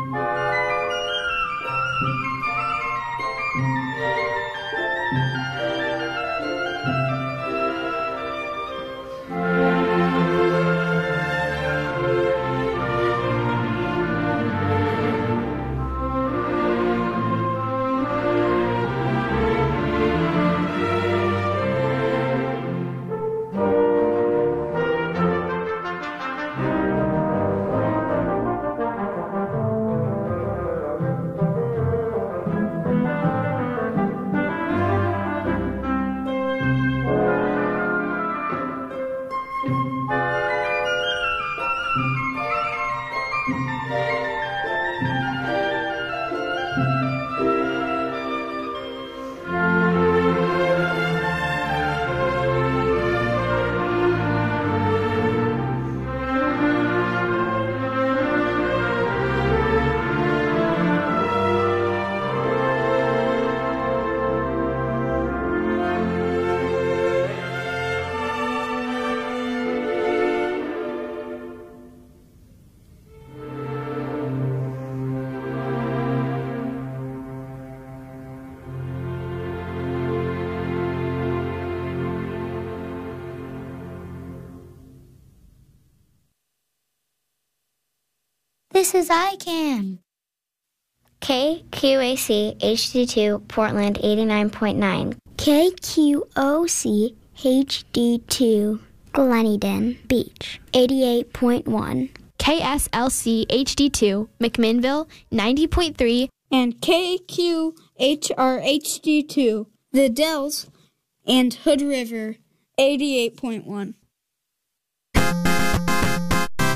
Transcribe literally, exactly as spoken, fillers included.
This is iCam. K Q A C H D two Portland eighty-nine point nine. K Q O C H D two Gleneden Beach eighty-eight point one. K S L C H D two McMinnville ninety point three. And K Q H R H D two The Dells and Hood River eighty-eight point one.